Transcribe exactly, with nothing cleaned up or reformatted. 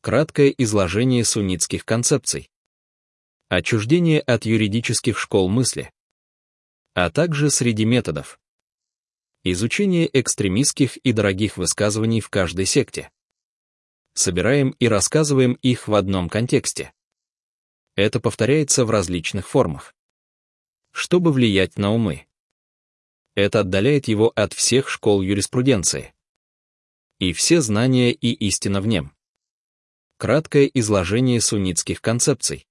Краткое изложение суннитских концепций. Отчуждение от юридических школ мысли. А также среди методов. Изучение экстремистских и дорогих высказываний в каждой секте. Собираем и рассказываем их в одном контексте. Это повторяется в различных формах. Чтобы влиять на умы. Это отдаляет его от всех школ юриспруденции. И все знания и истина в нем. Краткое изложение суннитских концепций.